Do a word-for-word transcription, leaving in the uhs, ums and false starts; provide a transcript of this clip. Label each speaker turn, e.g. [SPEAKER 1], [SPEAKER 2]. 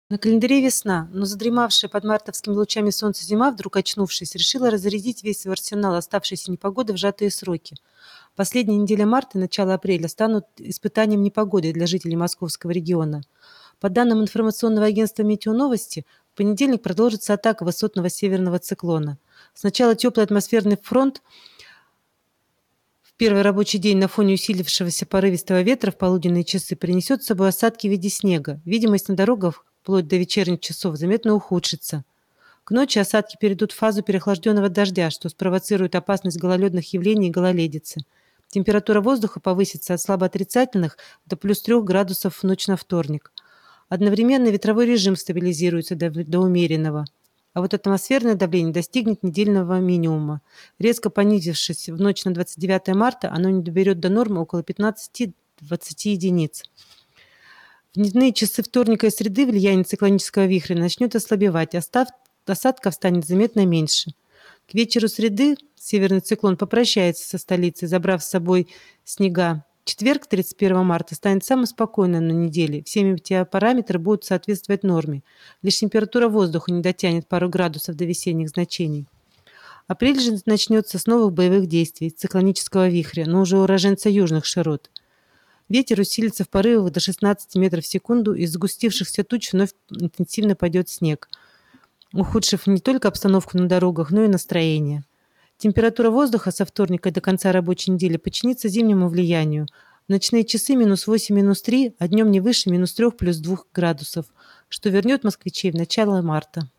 [SPEAKER 1] На календаре весна, но задремавшая под мартовскими лучами солнца зима, вдруг очнувшись, решила разрядить весь свой арсенал оставшейся непогоды в сжатые сроки. Последняя неделя марта и начало апреля станут испытанием непогоды для жителей московского региона. По данным информационного агентства «Метеоновости», в понедельник продолжится атака высотного северного циклона. Сначала теплый атмосферный фронт в первый рабочий день на фоне усилившегося порывистого ветра в полуденные часы принесет с собой осадки в виде снега. Видимость на дорогах вплоть до вечерних часов заметно ухудшится. К ночи осадки перейдут в фазу переохлажденного дождя, что спровоцирует опасность гололедных явлений и гололедицы. Температура воздуха повысится от слабо отрицательных до плюс трех градусов в ночь на вторник. Одновременно ветровой режим стабилизируется до, до умеренного. А вот атмосферное давление достигнет недельного минимума. Резко понизившись в ночь на двадцать девятое марта, оно не доберет до нормы около пятнадцати-двадцати единиц. В дневные часы вторника и среды влияние циклонического вихря начнет ослабевать, а став, осадков станет заметно меньше. К вечеру среды северный циклон попрощается со столицей, забрав с собой снега. Четверг, тридцать первого марта, станет самым спокойным на неделе. Все метеопараметры будут соответствовать норме. Лишь температура воздуха не дотянет пару градусов до весенних значений. Апрель же начнется с новых боевых действий циклонического вихря, но уже уроженца южных широт. Ветер усилится в порывах до шестнадцати метров в секунду, из сгустившихся туч вновь интенсивно пойдет снег, ухудшив не только обстановку на дорогах, но и настроение. Температура воздуха со вторника до конца рабочей недели подчинится зимнему влиянию. В ночные часы минус восемь, минус три, а днем не выше минус трех, плюс двух градусов, что вернет москвичей в начало марта.